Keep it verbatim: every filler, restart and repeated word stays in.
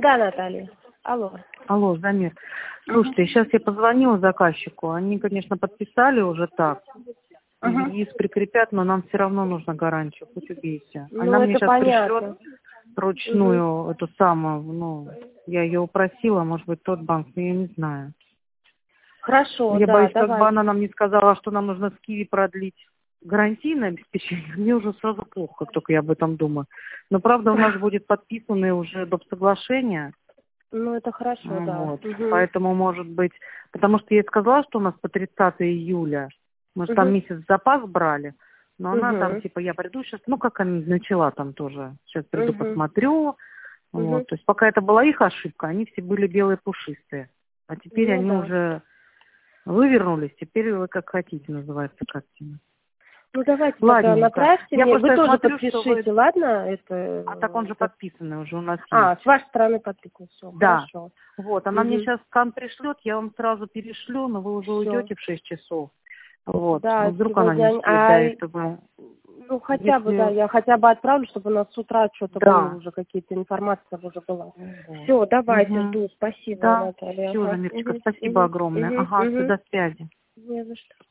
Да, Наталья. Алло. Алло, Замир. Слушайте, сейчас я позвонила заказчику. Они, конечно, подписали уже так. Ага. Виз прикрепят, но нам все равно нужно гарантию, хоть убейте. Ну, Она мне это сейчас понятно. пришлет ручную эту самую, ну, я ее упросила, может быть, тот банк, но я не знаю. Хорошо, Я да, боюсь, как бы давайте. она нам не сказала, что нам нужно с Киви продлить гарантийное обеспечение. Мне уже сразу плохо, как только я об этом думаю. Но, правда, у нас будет подписаны уже доп. Соглашения. Ну, это хорошо, да. Вот. Угу. Поэтому, может быть, потому что я ей сказала, что у нас по тридцатое июля, мы же там Угу. месяц запас брали, но она там, Угу. типа, я приду сейчас, ну, как она начала там тоже, сейчас приду, Угу. посмотрю. Угу. Вот. То есть пока это была их ошибка, они все были белые пушистые. А теперь Ну, они да. уже вывернулись, теперь вы как хотите, называется картина. Ну, давайте тогда Ладненько. направьте Я мне. Вы просто тоже смотрю, что вы... подпишите, ладно? Это, А так он же это... подписанный уже у нас есть. А, с вашей стороны подписан. Все, Да. хорошо. Вот, она мне Угу. сейчас скан пришлет, я вам сразу перешлю, но вы уже Все. уйдете в шесть часов. Вот. Ну, Да, вдруг она не сегодня... успеет до А, этого. ну, хотя бы, да, Если... я хотя бы отправлю, чтобы у нас с утра что-то было Да. уже, какие-то информация уже была. Вот. Все, давайте, Угу. жду. Спасибо, Да. Наталья. Все, Ага. Замирочка, Угу. спасибо Угу. огромное. Угу. Ага, все, Угу. до связи. Не за что.